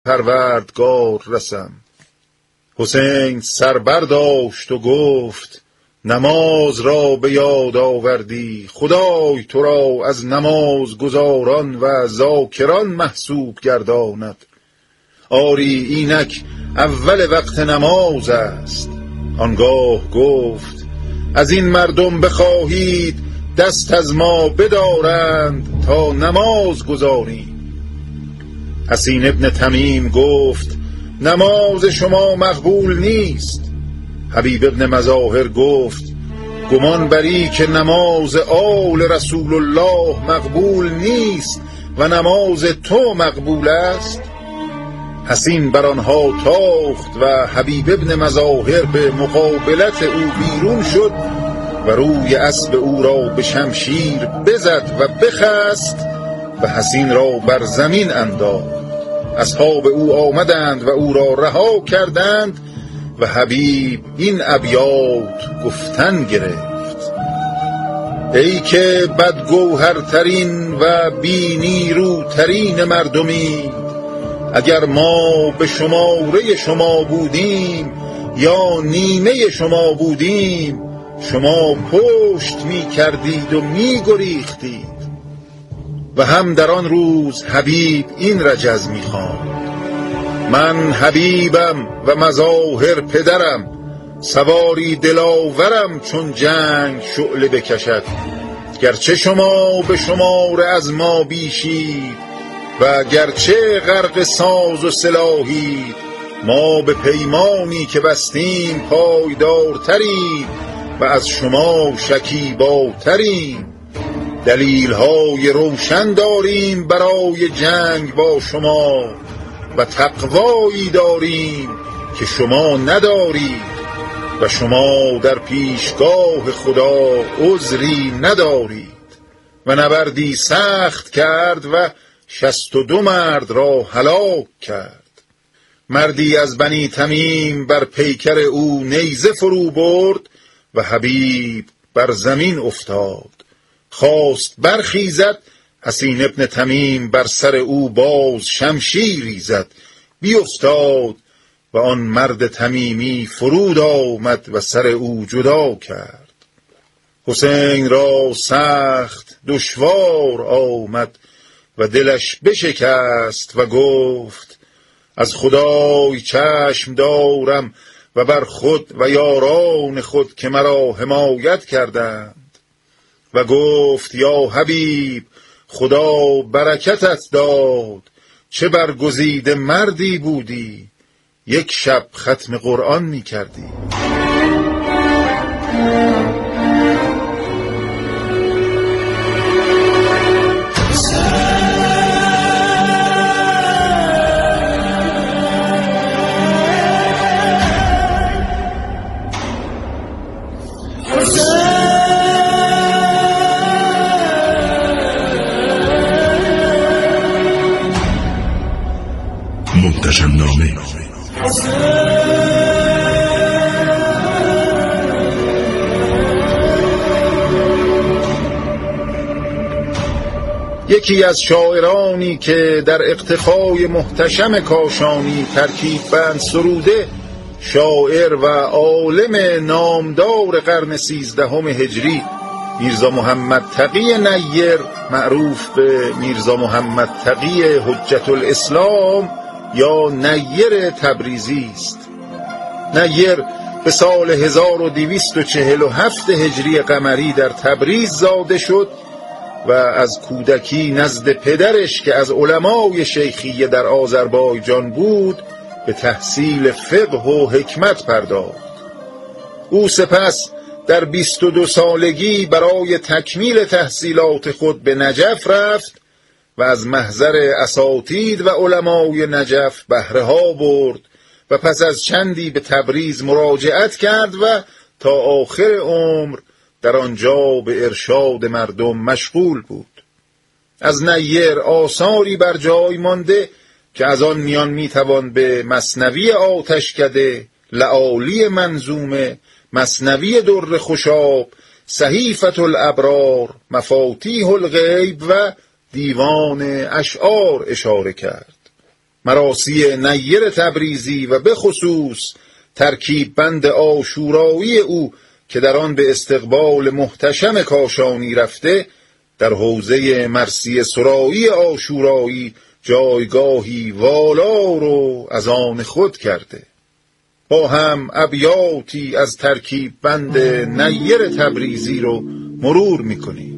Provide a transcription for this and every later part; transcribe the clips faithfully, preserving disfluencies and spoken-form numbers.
پروردگار رسم. حسین سر برداشت و گفت نماز را به یاد آوردی، خدای تو را از نماز گزاران و ذاکران محسوب گرداند. آری اینک اول وقت نماز است. آنگاه گفت از این مردم بخواهید دست از ما بدارند تا نماز گزاریم. حسین ابن تمیم گفت نماز شما مقبول نیست. حبیب ابن مظاهر گفت گمان بری که نماز آل رسول الله مقبول نیست و نماز تو مقبول است. حسین بر آنها تاخت و حبیب ابن مظاهر به مقابلت او بیرون شد و روی اسب او را به شمشیر بزد و بخست و حسین را بر زمین انداخت. اصحاب او آمدند و او را رها کردند و حبیب این ابیات گفتن گرفت: ای که بدگوهرترین و بی نیروترین مردمی، اگر ما به شماره شما بودیم یا نیمه شما بودیم، شما پشت می کردید و می گریختید. و هم در آن روز حبیب این رجز می خواند: من حبیبم و مظاهر پدرم، سواری دلاورم چون جنگ شعله بکشد. گرچه شما به شمار از ما بیشید و گرچه غرق ساز و سلاحید، ما به پیمانی که بستیم پایدارتریم و از شما شکیباتریم. دلیل‌های روشن داریم برای جنگ با شما و تقوایی داریم که شما ندارید و شما در پیشگاه خدا عذری ندارید. و نبردی سخت کرد و شصت و دو مرد را هلاک کرد. مردی از بنی تمیم بر پیکر او نیزه فرو برد و حبیب بر زمین افتاد. خواست برخیزد، حسین ابن تمیم بر سر او باز شمشیری زد، بیفتاد و آن مرد تمیمی فرود آمد و سر او جدا کرد. حسین را سخت دشوار آمد و دلش بشکست و گفت از خدای چشم دارم و بر خود و یاران خود که مرا حمایت کردند. و گفت یا حبیب، خدا برکتت داد، چه برگزیده مردی بودی، یک شب ختم قرآن می کردی. محتشم نامه. یکی از شاعرانی که در اقتفای محتشم کاشانی ترکیب بند سروده، شاعر و عالم نامدار قرن سیزدهم هجری، میرزا محمد تقی نیر، معروف به میرزا محمد تقی حجت الاسلام یا نیر تبریزی است. نیر به سال هزار و دویست و چهل و هفت هجری قمری در تبریز زاده شد و از کودکی نزد پدرش که از علمای شیخیه در آذربایجان بود به تحصیل فقه و حکمت پرداخت. او سپس در بیست و دو سالگی برای تکمیل تحصیلات خود به نجف رفت و از محضر اساتید و علمای نجف بهره ها برد و پس از چندی به تبریز مراجعت کرد و تا آخر عمر در آنجا به ارشاد مردم مشغول بود. از نیر آثاری بر جای مانده که از آن میان میتوان به مثنوی آتشکده، لعالی منظومه، مثنوی در خوشاب، صحیفة الابرار، مفاتیح الغیب و دیوان اشعار اشاره کرد. مراثی نیر تبریزی و به خصوص ترکیب بند عاشورایی او که در آن به استقبال محتشم کاشانی رفته، در حوزه مرثیه سرایی عاشورایی جایگاهی والار و از آن خود کرده. با هم ابیاتی از ترکیب بند نیر تبریزی رو مرور می‌کنیم.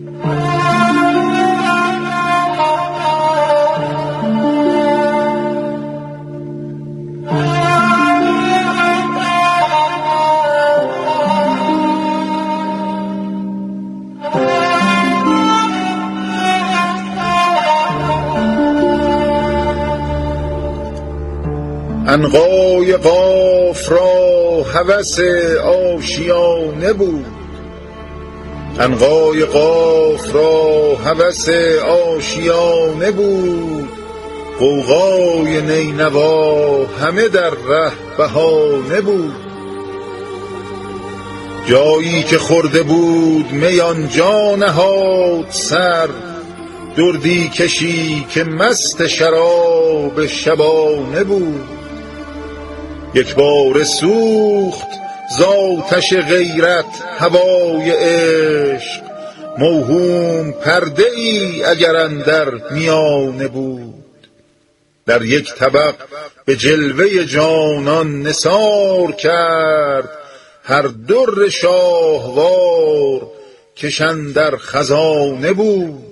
عنقای قاف را هوس آشیانه بود، عنقای قاف را هوس آشیانه بود، غوغای نینوا همه در ره بهانه بود. جایی که خورده بود می آنجا نهاد سر، دردی کشی که مست شراب شبانه بود. یک بار سوخت زآتش غیرت هوای عشق، موهوم پرده ای اگر اندر میانه بود. در یک طبق به جلوه جانان نثار کرد، هر در شاهوار کش اندر خزانه بود.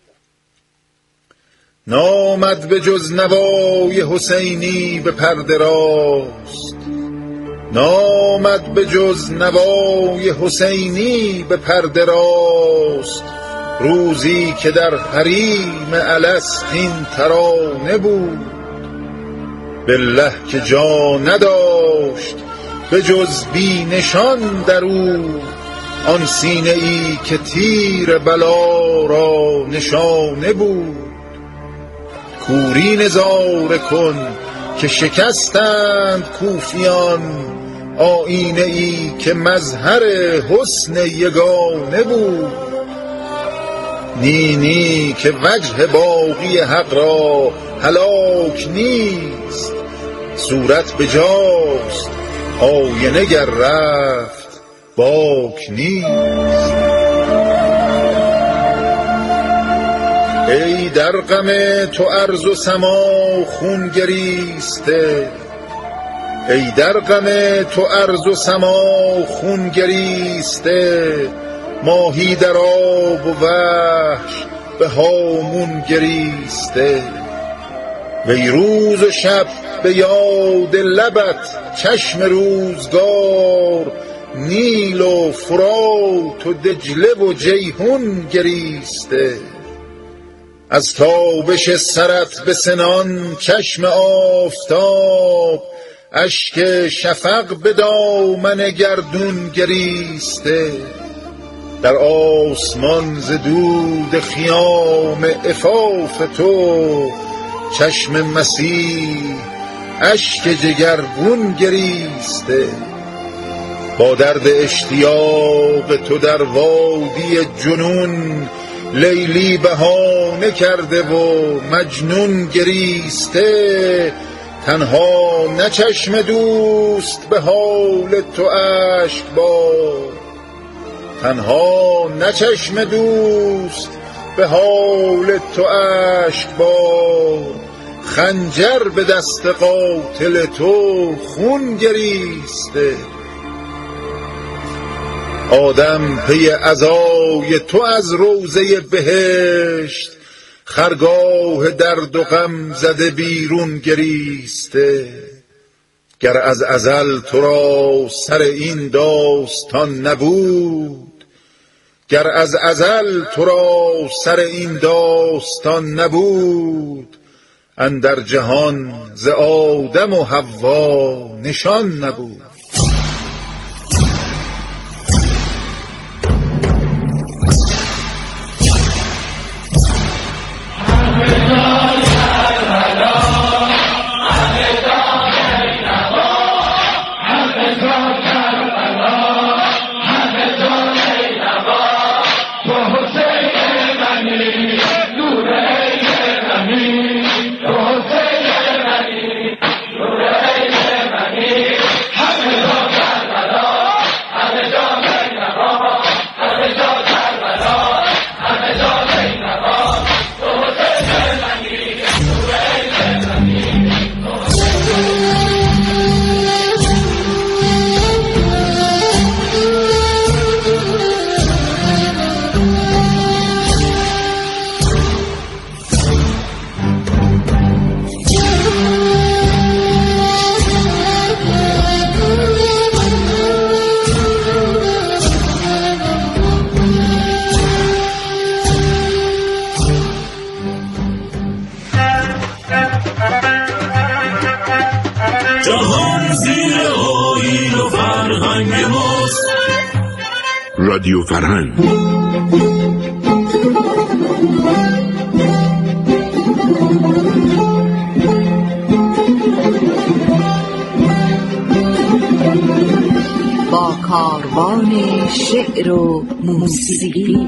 نامد به جز نوای حسینی به پرده راست، نامد به جز نوای حسینی به پرده راست، روزی که در حریم الست این ترانه بود. بالله که جا نداشت به جز بی نشان در او، آن سینه ای که تیر بلا را نشانه بود. کوری نظاره کن که شکستند کوفیان، آیینه ای که مظهر حسن یگانه بود. نی نی که وجه باقی حق را هلاک نیست، صورت به جاست آینه گر رفت باک نیست. ای در غم تو ارض و سما خون گریسته، ای در غم تو ارض و سما خون گریسته، ماهی در آب و وحش به هامون گریسته. وی روز و شب به یاد لبت چشم روزگار، نیل و فرات و دجله و جیحون گریسته. از تابش سرت به سنان چشم آفتاب، اشک شفق به دامن گردون گریسته. در آسمان ز دود خیام عفاف تو، چشم مسیح اشک جگرگون گریسته. با درد اشتیاق تو در وادی جنون، لیلی بهانه کرده و مجنون گریسته. تنها نه چشم دوست به حال تو اشک بار، تنها نه چشم دوست به حال تو اشک بار، خنجر به دست قاتل تو خون گریسته. آدم پی عزای تو از روضه بهشت، خرگاه درد و غم زده بیرون گریسته. گر از ازل تو را سر این داستان نبود، گر از ازل تو را سر این داستان نبود، اندر جهان ز آدم و حوا نشان نبود. جهان زیر آیین و فرهنگ ماست. رادیو فرهنگ. با کاروان شعر و موسیقی.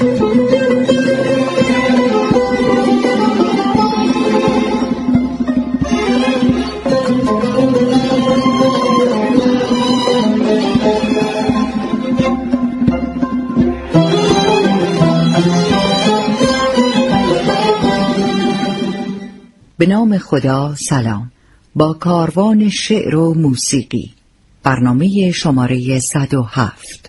به نام خدا. سلام. با کاروان شعر و موسیقی، برنامه شماره صد و هفت.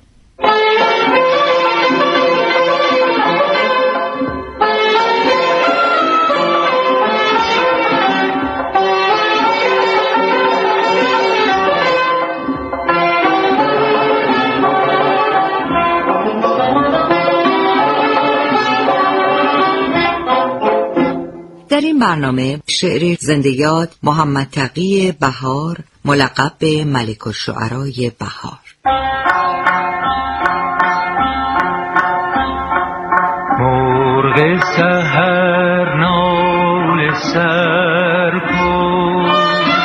در این برنامه شعر زنده یاد محمد تقی بهار ملقب به ملک الشعرای بهار. مرغ سحر ناله سر کن،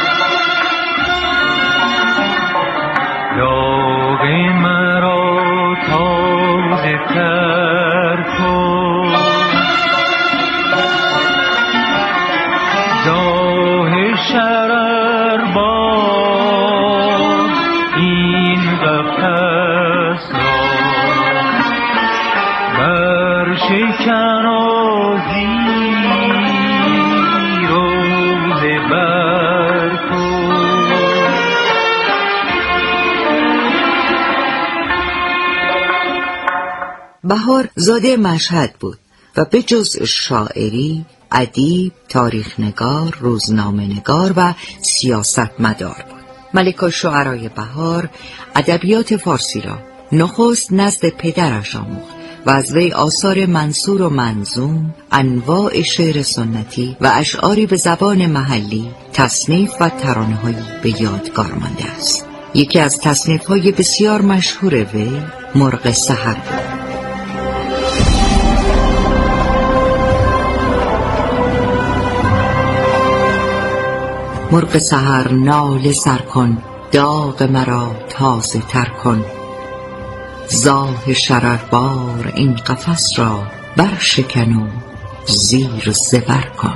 داغ مرا تازه تر کن، داه شرر با این قفس را بر شکن و زیر و زبر کن. بهار زاده مشهد بود و به جز شاعری، ادیب، تاریخنگار، روزنامه‌نگار و سیاستمدار بود. ملک الشعرای بهار ادبیات فارسی را نخست نزد پدرش آموخت و از وی آثار منثور و منظوم، انواع شعر سنتی و اشعاری به زبان محلی تصنیف و ترانه‌هایی به یادگار مانده است. یکی از تصنیف‌های بسیار مشهور وی مرغ سحر بود. مرغ سحر ناله سر کن، داغ مرا تازه تر کن، زاه شرربار این قفس را برشکن و زیر زبر کن.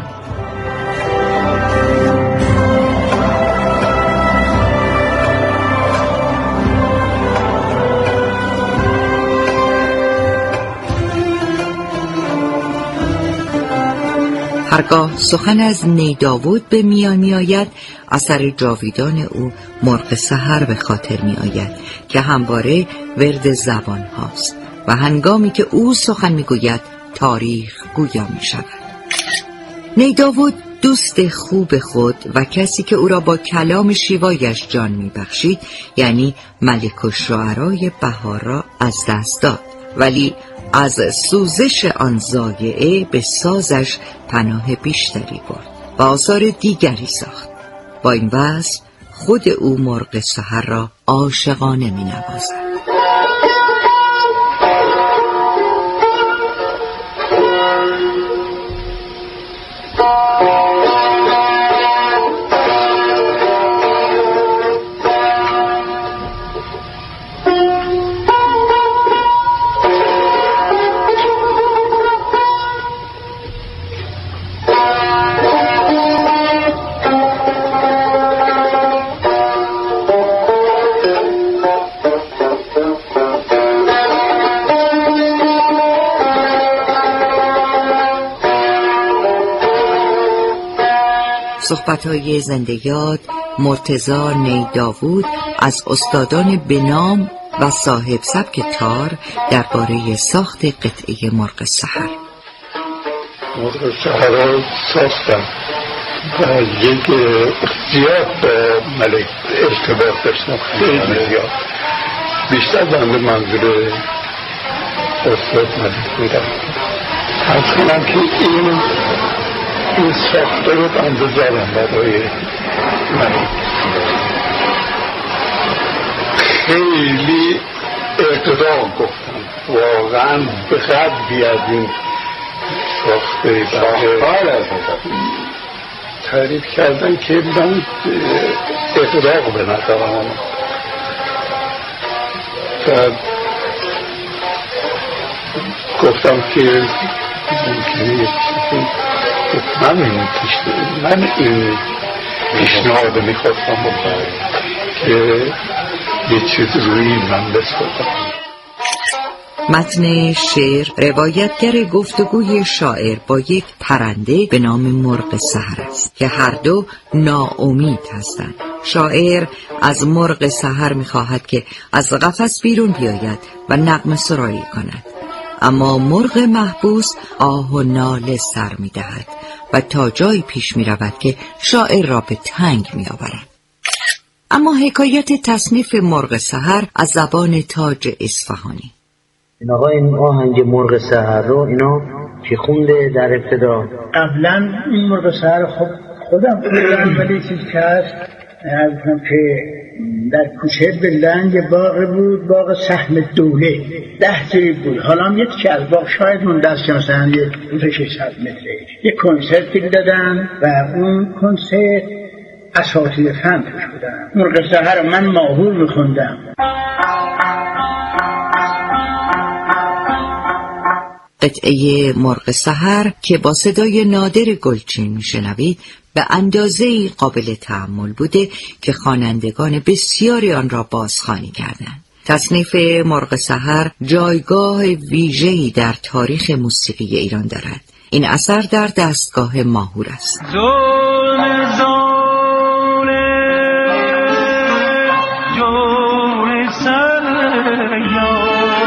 هرگاه سخن از نیداود به میان می آید، اثر جاویدان او مرغ سحر به خاطر می آید که همواره ورد زبان هاست و هنگامی که او سخن می گوید تاریخ گویا می شود. نیداود دوست خوب خود و کسی که او را با کلام شیوایش جان می بخشید، یعنی ملک الشعرای بهار را از دست داد، ولی از سوزش آن ضایعه به سازش پناه بیشتری برد و آثار دیگری ساخت. با این وصف خود او مرغ سحر را عاشقانه می نوازد. صحبت‌های زنده یاد مرتضی نیداود از استادان بنام و صاحب سبک تار درباره ساخت قطعه مرغ سحر. مرغ سحر را ساختم و یک زیاد با ملک ارتباط داشتم، خیلی زیاد، بیشتر بنده منظور استاد ملک بودم. از کنم که این این ساخته رو بنده زدم برای ملک خیلی اقتدار گفتن، واقعا به قدری از این ساخته ساختار تعریف کردن که من اقتدار به نظر آمد. گفتم که ممکنه من این من این پیشنهاد میخواستم بکنم که یه چیز روی من بسازم. متن شعر روایتگر گفتگوی شاعر با یک پرنده به نام مرغ سحر است که هر دو ناامید هستند. شاعر از مرغ سحر می‌خواهد که از قفس بیرون بیاید و نغمه سرایی کند، اما مرغ محبوس آه و ناله سر می‌دهد و تا جایی پیش می‌رود که شاعر را به تنگ می‌آورد. اما حکایت تصنیف مرغ سحر از زبان تاج اصفهانی. این آقا این آهنگ مرغ سحر رو اینا که خونده در ابتدا؟ قبلا این مرغ سحر خب خودم خودم ولی چیز که هست از که در کوچه بلند باغ بود، باغ سهم دوله، ده جایی بود. حالا هم یکی از باغ شاید من دست که مثلا یه روز ششصد متره یه کنسرتی دادن و اون کنسرت اساتید فن توش بودن. مرغ سحر من ماهور میخوندم. قطعه مرغ سحر که با صدای نادر گلچین میشنوید به اندازه‌ای قابل تأمل بوده که خوانندگان بسیاری آن را بازخوانی کردند. تصنیف مرغ سحر جایگاه ویژه‌ای در تاریخ موسیقی ایران دارد. این اثر در دستگاه ماهور است. ظلم ظالم جور سر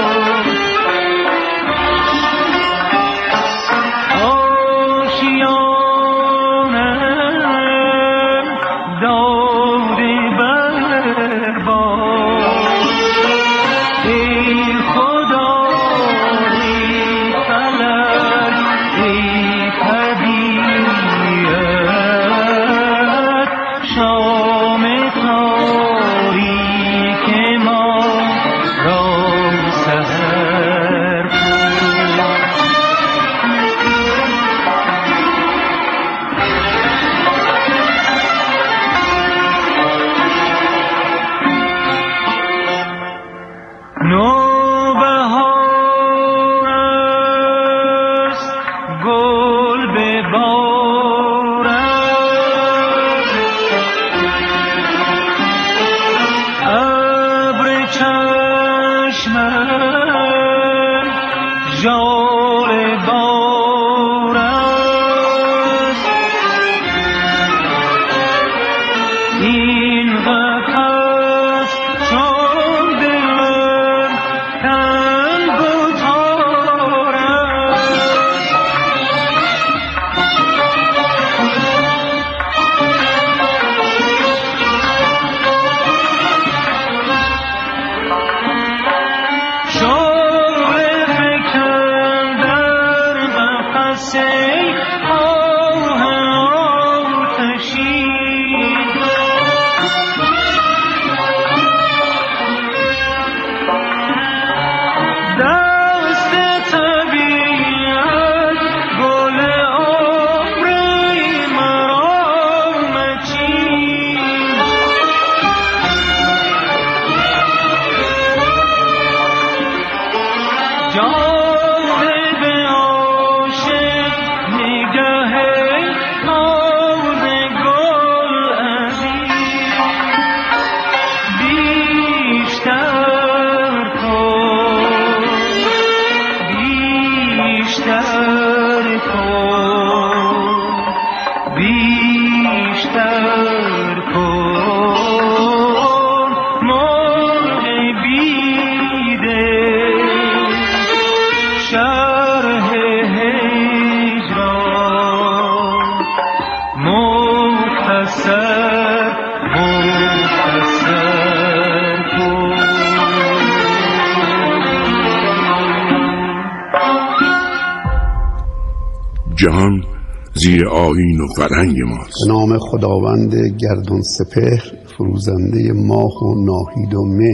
جهان زیر آیین و فرهنگ ماست. به نام خداوند گردون سپهر، فروزنده ماه و ناهید و مهر.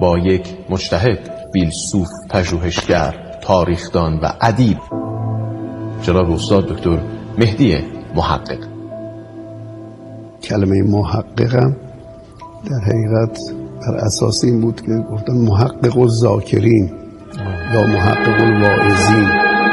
با یک مجتهد، فیلسوف، پژوهشگر، تاریخدان و ادیب، جناب استاد دکتر مهدی محقق. کلمه محققم در حقیقت بر اساس این بود که گفتن محقق الذاکرین یا محقق الواعظین.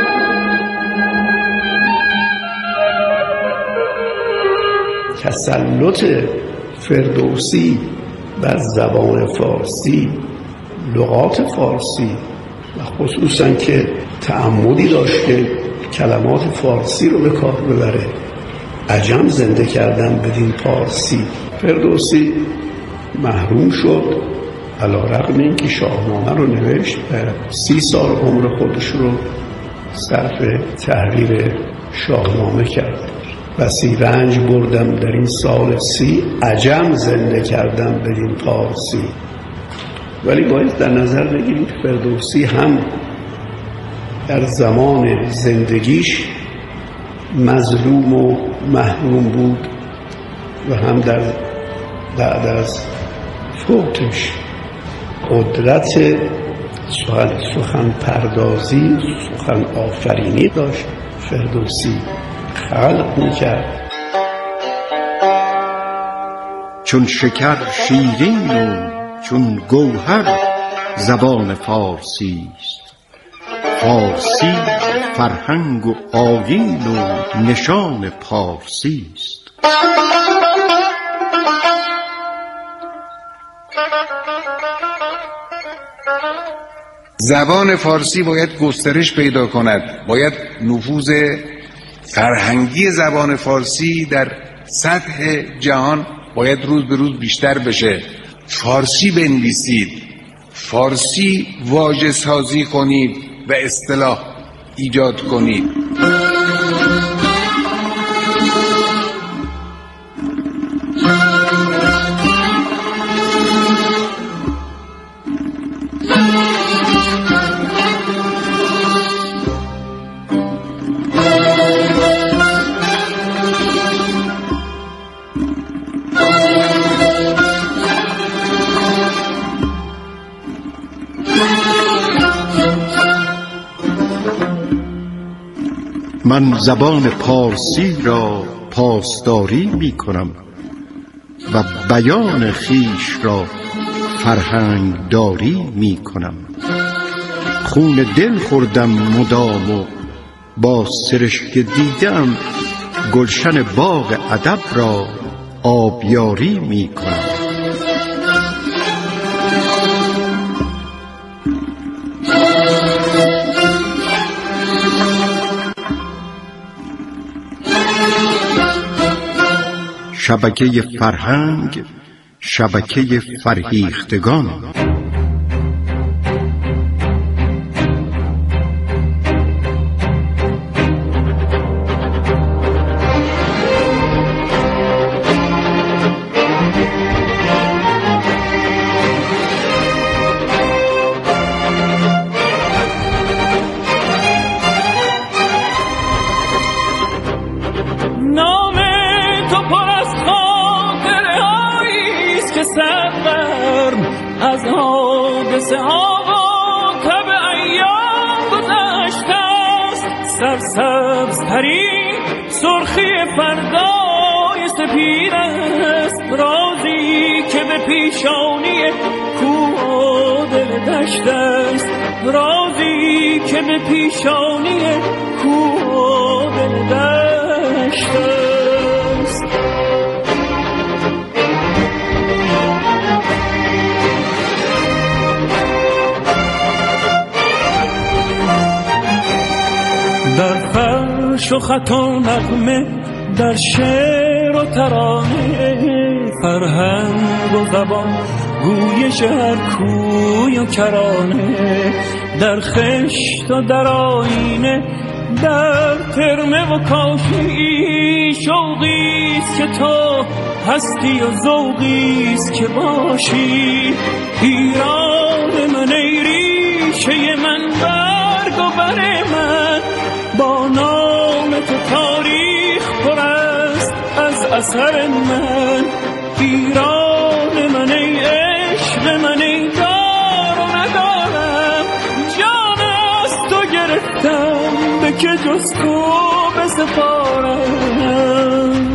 تسلط فردوسی بر زبان فارسی، لغات فارسی و خصوصا که تعمدی داشت که کلمات فارسی رو به کار ببره، عجم زنده کردن بدین پارسی. فردوسی محروم شد علی‌رغم اینکه شاهنامه رو نوشت و سی سال عمر خودش رو صرف تحریر شاهنامه کرد. بسی رنج بردم در این سال سی، عجم زنده کردم بدین پارسی. ولی باید در نظر بگیریم که فردوسی هم در زمان زندگیش مظلوم و محروم بود و هم در بعد از فوتش قدرت سخن, سخن پردازی، سخن آفرینی داشت. فردوسی خلق میکرد. چون شکر شیرین و چون گوهر زبان فارسی است، فارسی فرهنگ و آیین و نشان پارسی است. زبان فارسی باید گسترش پیدا کند، باید نفوذ فرهنگی زبان فارسی در سطح جهان باید روز به روز بیشتر بشه. فارسی بنویسید، فارسی واژه سازی کنید و اصطلاح ایجاد کنید. من زبان پارسی را پاسداری می کنم و بیان خیش را فرهنگ داری می کنم. خون دل خوردم مدام و با سرشک دیدم گلشن باغ ادب را آبیاری می کنم. شبکه فرهنگ، شبکه فرهیختگان. از حادثه ها و تب ایام گذشته است، سرسبز ترین سرخی فردای سپید است، رازی که به پیشانی کوه و دل دشت است، رازی که به پیشانی کوه و دل دشت است. در فرش و خط و نغمه، در شعر و ترانه، فرهنگ و زبان، گویش هر کوی و کرانه، در خشت و در آینه، در ترمه و کاشی، شوقیست که تو هستی و ذوقیست که باشی. ایران من ای ریشه من، برگ و بر من، با نام تو تاریخ پر است از اثر من. ایران من ای عشق من، ای داستان جز تو بسپارم.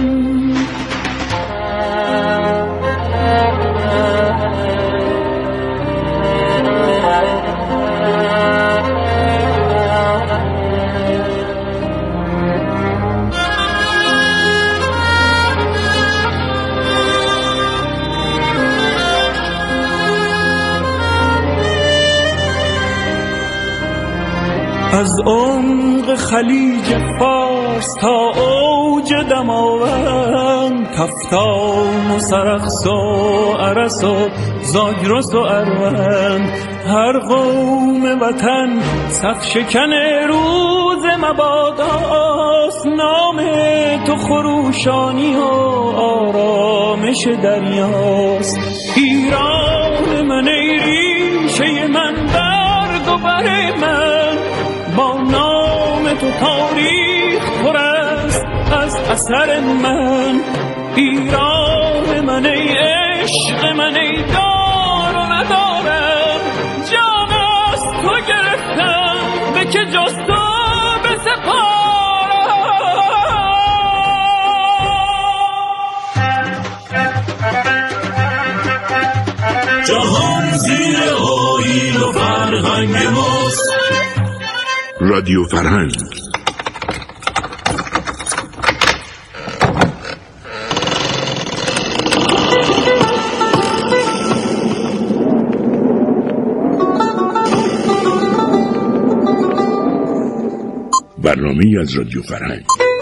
از عمق خلیج فارس تا اوج دماوند، کفتان و سرخس و عرس و زاگرس و اروند، هر قوم وطن صف شکن روز مباداست. نام تو خروشانی و آرامش دریاست. ایران من ای ریشه من، برگ و بر من، با نام تو تاریخ پر است از اثر من. ایران من ای عشق من، ای دار و ندارم، جان از تو گرفتم به که جز تو بسپارم. جهان زیر آیین و فرهنگ ماست. رادیو فرهنگ. برنامه از رادیو فرهنگ.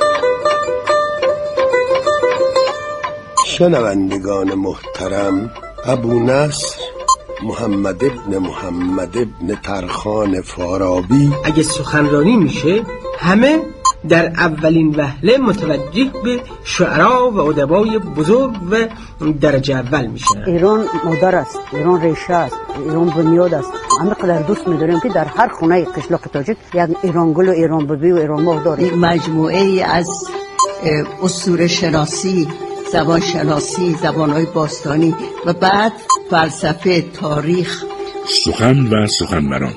شنوندگان محترم، ابو نصر محمد ابن محمد ابن ترخان فارابی اگه سخنرانی میشه همه در اولین وهله متوجه به شعرا و ادبای بزرگ و درجه اول میشن. ایران مادر است، ایران ریشه است، ایران بنیاد است. همینقدر دوست می‌داریم که در هر خونه قشلاق تاجیک یک ایران گل و ایران ببی و ایران ماه داریم. مجموعه ای از اسطوره شناسی، زبان شناسی، زبان‌های باستانی و بعد فلسفه، تاریخ، سخن و سخنوران.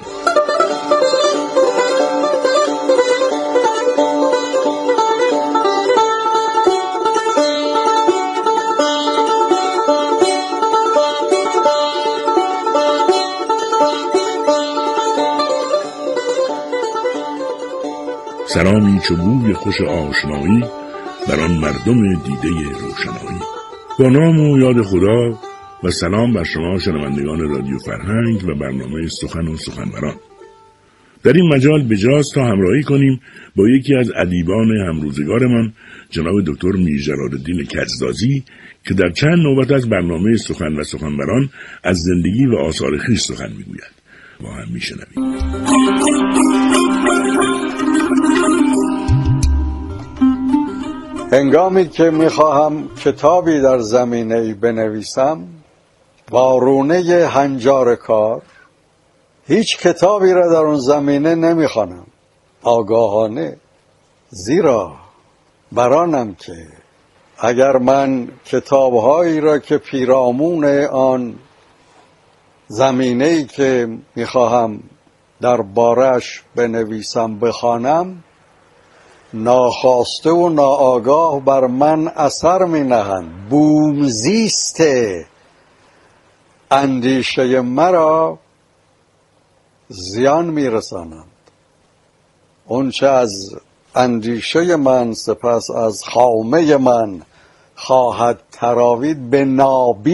سلامی چوبوی خوش آشنایی بر آن مردم دیده روشنایی. با نام و یاد خدا و سلام بر شما شنوندگان رادیو فرهنگ و برنامه سخن و سخنوران. در این مجال بجاست تا همراهی کنیم با یکی از ادیبان همروزگارمان، جناب دکتر میر جلال‌الدین کجزازی، که در چند نوبت از برنامه سخن و سخنوران از زندگی و آثار خویش سخن میگوید. با هم میشنویم. هنگامی که میخواهم کتابی در زمینه‌ای بنویسم، وارونه هنجار کار، هیچ کتابی را در اون زمینه نمیخوانم آگاهانه، زیرا برانم که اگر من کتابهایی را که پیرامون آن زمینه‌ای که میخواهم در بارش بنویسم بخوانم، ناخواسته و ناآگاه بر من اثر می نهند، بومزیست اندیشه مرا زیان می رسانند. اون چه از اندیشه من سپس از خامه من خواهد تراوید به نابی